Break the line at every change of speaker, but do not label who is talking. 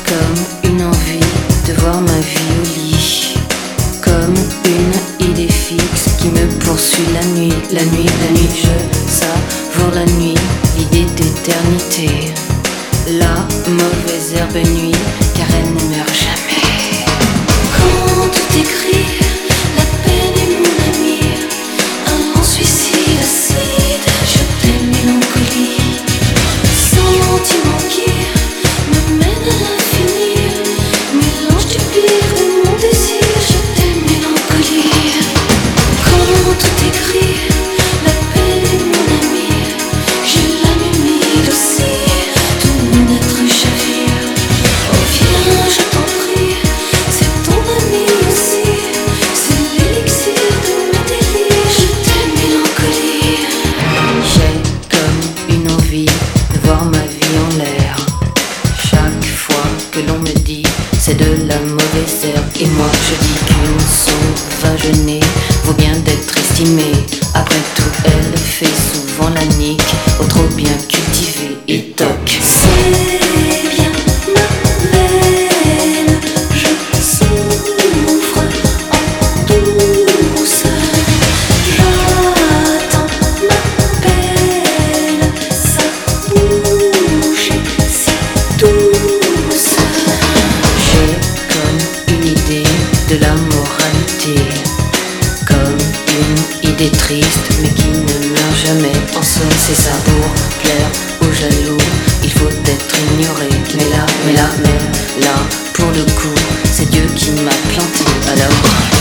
comme une envie de voir ma vie au lit, comme une idée fixe qui me poursuit la nuit, la nuit, la nuit. Je savoure la nuit, l'idée d'éternité. La mauvaise herbe nuit, car elle ne meurt jamais. Quand tout est gris, la peine est mon ami. Un lent suicide acide, je t'aime mélancolie. Sentiment qui me mène à l'infini, mélange du pire de mon désir, je t'aime mélancolie. Quand tout est gris, la peine est mon ami. J'ai l'âme humide aussi, tout mon être chavire. Oh viens, je t'en prie, c'est ton ami aussi. C'est l'élixir de mes délires, je t'aime mélancolie. J'ai comme une envie de voir ma vie en l'air. Chaque fois que l'on me dit c'est de la mauvaise herbe, et moi je dis qu'une sauvage née vaut bien d'être estimée. Après tout, elle fait souvent la nique au trop bien cultivé et toc. C'est bien ma veine, je souffre en douceur. J'attends ma peine, sa bouche est si douce. J'ai comme une idée de la moralité, comme une idée triste mais qui ne meurt jamais. En somme c'est ça, pour plaire aux jaloux il faut être ignoré. Mais là, pour le coup c'est Dieu qui m'a planté. Alors